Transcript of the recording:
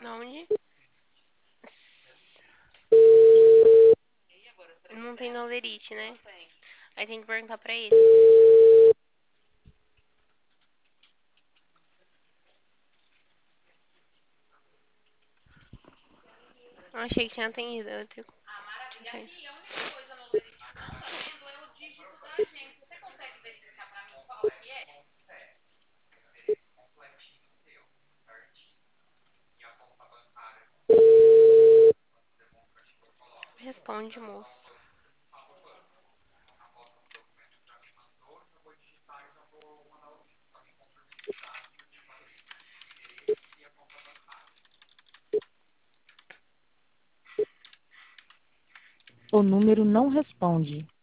Onde? Não tem nolerite, né? Aí tem que perguntar pra ele. Eu achei que tinha atendido. Responde, moço. O número não responde.